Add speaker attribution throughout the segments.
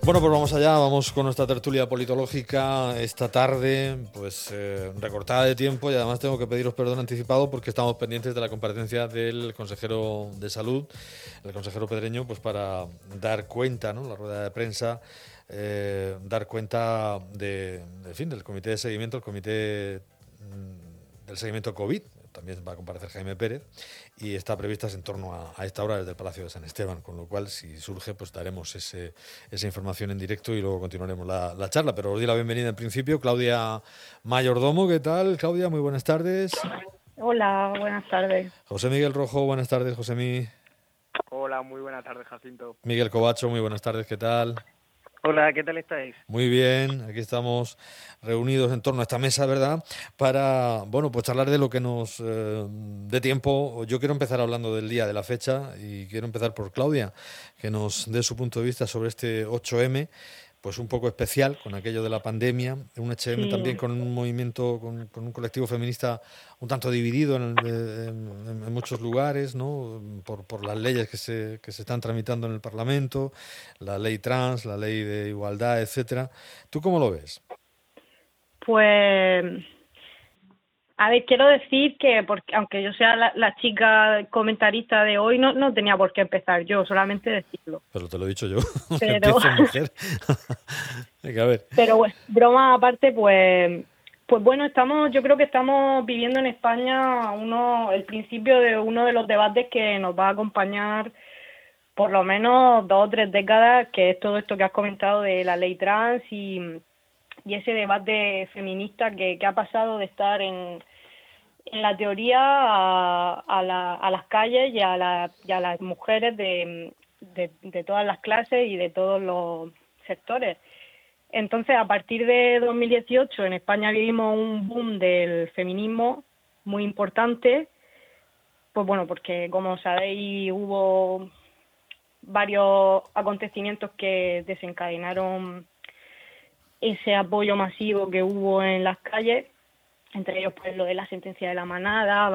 Speaker 1: Bueno, pues vamos allá, vamos con nuestra tertulia politológica esta tarde, pues recortada de tiempo, y además tengo que pediros perdón anticipado porque estamos pendientes de la comparecencia del consejero de Salud, el consejero Pedreño, pues para dar cuenta, ¿no?, la rueda de prensa, dar cuenta en fin, del comité de seguimiento, el comité del seguimiento COVID. También va a comparecer Jaime Pérez y está previstas en torno a esta hora desde el Palacio de San Esteban, con lo cual, si surge, pues daremos esa información en directo y luego continuaremos la charla. Pero os doy la bienvenida en principio, Claudia Mayordomo. ¿Qué tal, Claudia? Muy buenas tardes.
Speaker 2: Hola, buenas tardes.
Speaker 1: José Miguel Rojo, buenas tardes, José.
Speaker 3: Hola, muy buenas tardes, Jacinto.
Speaker 1: Miguel Covacho, muy buenas tardes, ¿qué tal?
Speaker 3: Hola, ¿qué tal estáis?
Speaker 1: Muy bien, aquí estamos reunidos en torno a esta mesa, ¿verdad? Para, bueno, pues charlar de lo que nos dé tiempo. Yo quiero empezar hablando del día, de la fecha, y quiero empezar por Claudia, que nos dé su punto de vista sobre este 8M, pues un poco especial con aquello de la pandemia, un 8M también
Speaker 2: Sí,
Speaker 1: con un movimiento, con un colectivo feminista un tanto dividido en muchos lugares, ¿no? Por las leyes que se están tramitando en el Parlamento, la ley trans, la ley de igualdad, etcétera. ¿Tú cómo lo ves?
Speaker 2: pues, a ver, quiero decir que, porque aunque yo sea la chica comentarista de hoy, no tenía por qué empezar yo, solamente decirlo.
Speaker 1: Pero te lo he dicho yo, que
Speaker 2: Pero,
Speaker 1: empiezo mujer. Venga, a ver.
Speaker 2: pero bueno, broma aparte, pues bueno, yo creo que estamos viviendo en España el principio de uno de los debates que nos va a acompañar por lo menos 2 o 3 décadas, que es todo esto que has comentado de la ley trans y ese debate feminista que ha pasado de estar en la teoría a las calles y a las mujeres de todas las clases y de todos los sectores. Entonces, a partir de 2018 en España vivimos un boom del feminismo muy importante, pues bueno, porque como sabéis hubo varios acontecimientos que desencadenaron ese apoyo masivo que hubo en las calles, entre ellos pues lo de la sentencia de la manada,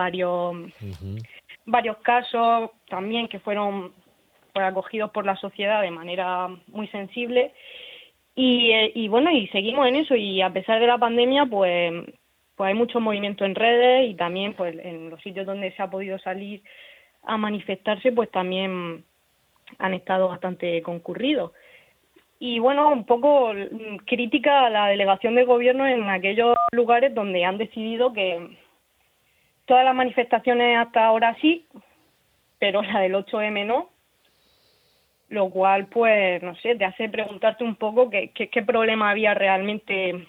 Speaker 2: varios casos también que fueron pues acogidos por la sociedad de manera muy sensible y bueno, y seguimos en eso, y a pesar de la pandemia pues hay mucho movimiento en redes y también pues en los sitios donde se ha podido salir a manifestarse pues también han estado bastante concurridos. Y bueno, un poco crítica a la delegación de gobierno en aquellos lugares donde han decidido que todas las manifestaciones hasta ahora sí, pero la del 8M no, lo cual pues no sé, te hace preguntarte un poco qué problema había realmente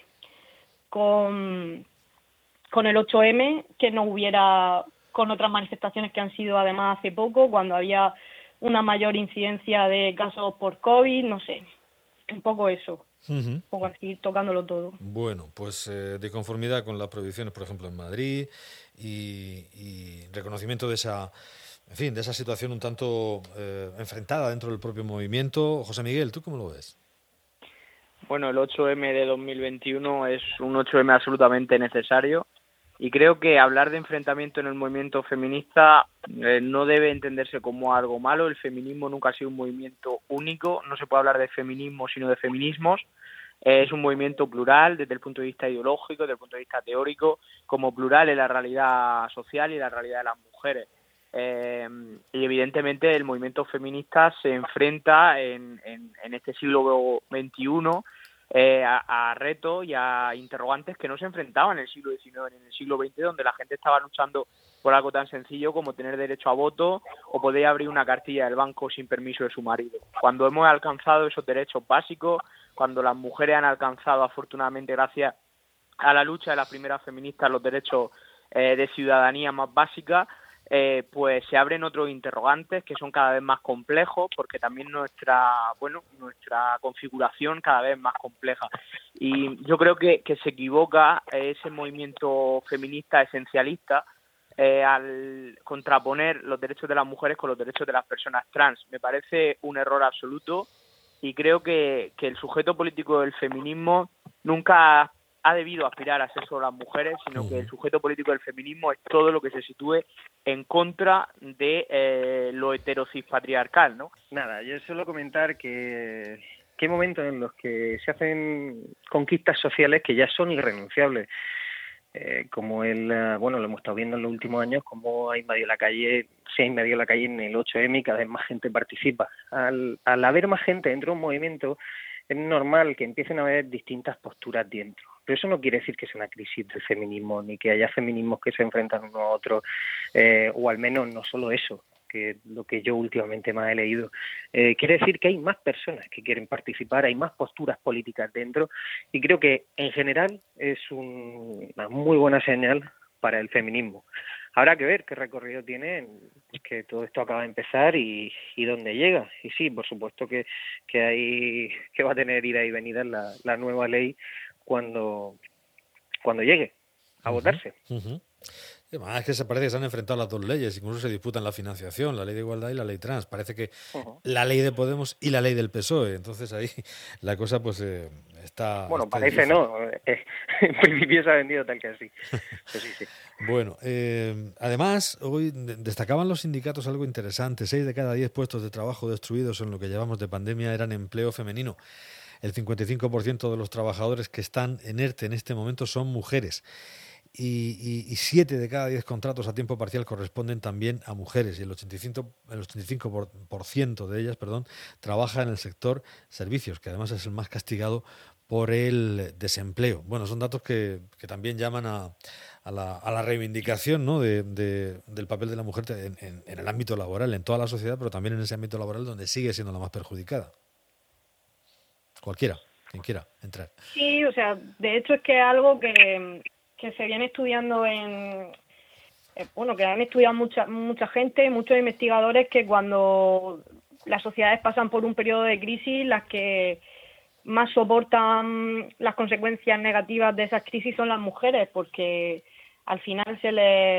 Speaker 2: con el 8M que no hubiera con otras manifestaciones que han sido además hace poco, cuando había una mayor incidencia de casos por COVID, no sé, un poco eso, un poco así, tocándolo todo.
Speaker 1: Bueno, pues de conformidad con las prohibiciones, por ejemplo, en Madrid y reconocimiento de esa, en fin, de esa situación un tanto enfrentada dentro del propio movimiento. José Miguel, ¿tú cómo lo ves?
Speaker 3: Bueno, el 8M de 2021 es un 8M absolutamente necesario y creo que hablar de enfrentamiento en el movimiento feminista no debe entenderse como algo malo. El feminismo nunca ha sido un movimiento único, no se puede hablar de feminismo sino de feminismos. Es un movimiento plural desde el punto de vista ideológico, desde el punto de vista teórico, como plural en la realidad social y la realidad de las mujeres. Y evidentemente el movimiento feminista se enfrenta en este siglo XXI a retos y a interrogantes que no se enfrentaban en el siglo XIX ni en el siglo XX, donde la gente estaba luchando por algo tan sencillo como tener derecho a voto o poder abrir una cartilla del banco sin permiso de su marido. Cuando hemos alcanzado esos derechos básicos, cuando las mujeres han alcanzado, afortunadamente, gracias a la lucha de las primeras feministas, los derechos de ciudadanía más básicas, pues se abren otros interrogantes que son cada vez más complejos, porque también nuestra configuración cada vez es más compleja. Y yo creo que se equivoca ese movimiento feminista esencialista al contraponer los derechos de las mujeres con los derechos de las personas trans. Me parece un error absoluto y creo que el sujeto político del feminismo nunca ha debido aspirar a ser solo las mujeres, sino que el sujeto político del feminismo es todo lo que se sitúe en contra de lo heterocis patriarcal, ¿no?
Speaker 4: Nada, yo solo comentar que que hay momentos en los que se hacen conquistas sociales que ya son irrenunciables. Como bueno, lo hemos estado viendo en los últimos años, como se ha invadido la calle en el 8M y cada vez más gente participa. Al haber más gente dentro de un movimiento, es normal que empiecen a haber distintas posturas dentro. Pero eso no quiere decir que sea una crisis del feminismo, ni que haya feminismos que se enfrentan uno a otro, o al menos no solo eso, que lo que yo últimamente más he leído. Quiere decir que hay más personas que quieren participar, hay más posturas políticas dentro, y creo que en general es una muy buena señal para el feminismo. Habrá que ver qué recorrido tiene, que todo esto acaba de empezar y dónde llega. Y sí, por supuesto que va a tener ida y venida la nueva ley cuando llegue a votarse.
Speaker 1: Además, es que se parece que se han enfrentado las dos leyes, incluso se disputan la financiación, la ley de igualdad y la ley trans. Parece que la ley de Podemos y la ley del PSOE. Entonces ahí la cosa pues está...
Speaker 4: Bueno,
Speaker 1: está
Speaker 4: parece
Speaker 1: difícil.
Speaker 4: no. En principio se ha vendido tal que así. Sí.
Speaker 1: Bueno, además, hoy destacaban los sindicatos algo interesante. 6 de cada 10 puestos de trabajo destruidos en lo que llevamos de pandemia eran empleo femenino. El 55% de los trabajadores que están en ERTE en este momento son mujeres. Y 7 de cada 10 contratos a tiempo parcial corresponden también a mujeres, y el 85% de ellas, trabaja en el sector servicios, que además es el más castigado por el desempleo. Bueno, son datos que también llaman a la reivindicación, ¿no?, del papel de la mujer en el ámbito laboral, en toda la sociedad, pero también en ese ámbito laboral donde sigue siendo la más perjudicada. Quien quiera entrar.
Speaker 2: Sí, o sea, de hecho es que es algo que se viene estudiando que han estudiado mucha gente, muchos investigadores, que cuando las sociedades pasan por un periodo de crisis, las que más soportan las consecuencias negativas de esas crisis son las mujeres, porque al final se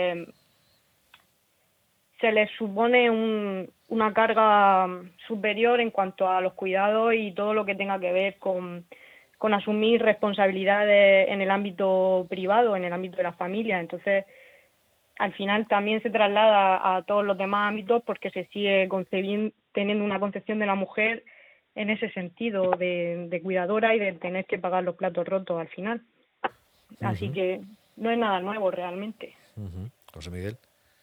Speaker 2: les supone una carga superior en cuanto a los cuidados y todo lo que tenga que ver con asumir responsabilidades en el ámbito privado, en el ámbito de la familia. Entonces, al final también se traslada a todos los demás ámbitos, porque se sigue teniendo una concepción de la mujer en ese sentido, de cuidadora y de tener que pagar los platos rotos al final. Así que no es nada nuevo realmente.
Speaker 1: José Miguel.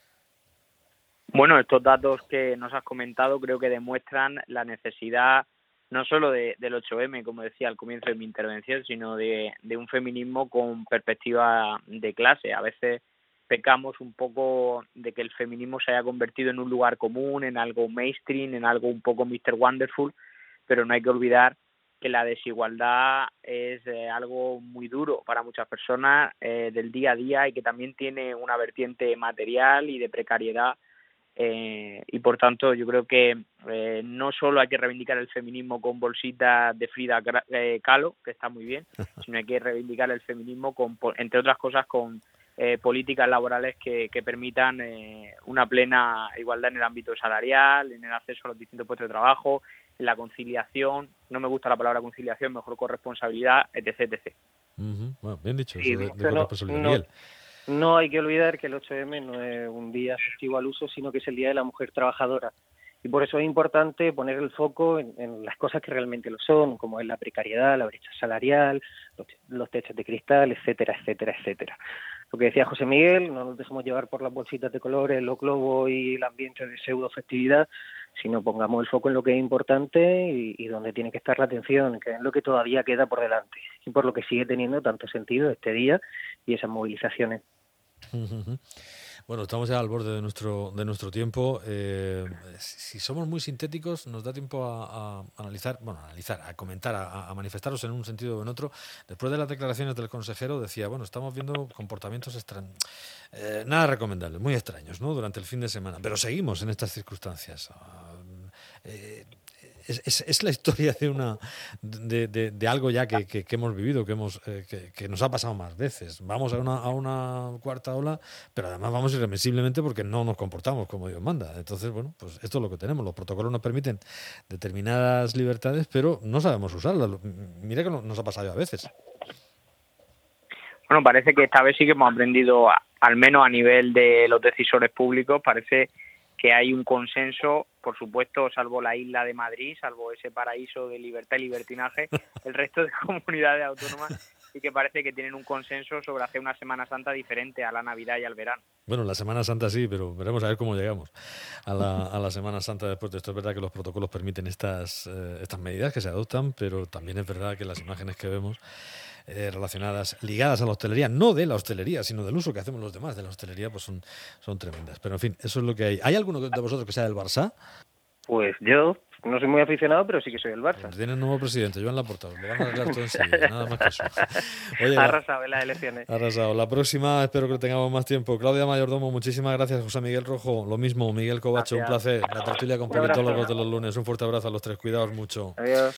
Speaker 3: Bueno, estos datos que nos has comentado creo que demuestran la necesidad no solo del 8M, como decía al comienzo de mi intervención, sino de un feminismo con perspectiva de clase. A veces pecamos un poco de que el feminismo se haya convertido en un lugar común, en algo mainstream, en algo un poco Mr. Wonderful, pero no hay que olvidar que la desigualdad es algo muy duro para muchas personas del día a día, y que también tiene una vertiente material y de precariedad. Y por tanto yo creo que no solo hay que reivindicar el feminismo con bolsitas de Frida Kahlo, que está muy bien, sino hay que reivindicar el feminismo entre otras cosas con políticas laborales que permitan una plena igualdad en el ámbito salarial, en el acceso a los distintos puestos de trabajo, en la conciliación, no me gusta la palabra conciliación, mejor corresponsabilidad, etc.
Speaker 1: Bueno, bien dicho,
Speaker 4: Sí,
Speaker 1: eso de corresponsabilidad. Miguel.
Speaker 4: No hay que olvidar que el 8M no es un día festivo al uso, sino que es el Día de la Mujer Trabajadora. Y por eso es importante poner el foco en las cosas que realmente lo son, como es la precariedad, la brecha salarial, los techos de cristal, etcétera. Lo que decía José Miguel, no nos dejemos llevar por las bolsitas de colores, los globos y el ambiente de pseudo festividad, sino pongamos el foco en lo que es importante y donde tiene que estar la atención, que es lo que todavía queda por delante, y por lo que sigue teniendo tanto sentido este día y esas movilizaciones.
Speaker 1: Bueno, estamos ya al borde de nuestro tiempo. Si somos muy sintéticos, nos da tiempo a analizar, a comentar, a manifestaros en un sentido o en otro. Después de las declaraciones del consejero, decía, estamos viendo comportamientos nada recomendables, muy extraños, ¿no?, durante el fin de semana, pero seguimos en estas circunstancias. Es la historia de algo ya que hemos vivido, que nos ha pasado más veces. Vamos a una cuarta ola, pero además vamos irremisiblemente porque no nos comportamos como Dios manda. Entonces, pues esto es lo que tenemos. Los protocolos nos permiten determinadas libertades, pero no sabemos usarlas. Mira que nos ha pasado a veces.
Speaker 3: Bueno, parece que esta vez sí que hemos aprendido, al menos a nivel de los decisores públicos, parece que hay un consenso, por supuesto, salvo la isla de Madrid, salvo ese paraíso de libertad y libertinaje, el resto de comunidades autónomas sí que parece que tienen un consenso sobre hacer una Semana Santa diferente a la Navidad y al verano.
Speaker 1: Bueno, la Semana Santa sí, pero veremos a ver cómo llegamos a la Semana Santa después de esto. Es verdad que los protocolos permiten estas medidas que se adoptan, pero también es verdad que las imágenes que vemos relacionadas, ligadas a la hostelería, no de la hostelería, sino del uso que hacemos los demás de la hostelería, pues son tremendas. Pero en fin, eso es lo que hay. ¿Hay alguno de vosotros que sea del Barça?
Speaker 4: Pues yo no soy muy aficionado, pero sí que soy del Barça.
Speaker 1: Pues tiene un nuevo presidente, Joan Laporta, lo van a arreglar todo enseguida, nada más que eso. Oye,
Speaker 4: ha arrasado en las elecciones.
Speaker 1: Ha arrasado. La próxima espero que tengamos más tiempo. Claudia Mayordomo, muchísimas gracias. José Miguel Rojo, lo mismo. Miguel Covacho, gracias. Un placer. La tertulia con politólogos de los lunes. Un fuerte abrazo a los tres. Cuidaos mucho.
Speaker 4: Adiós.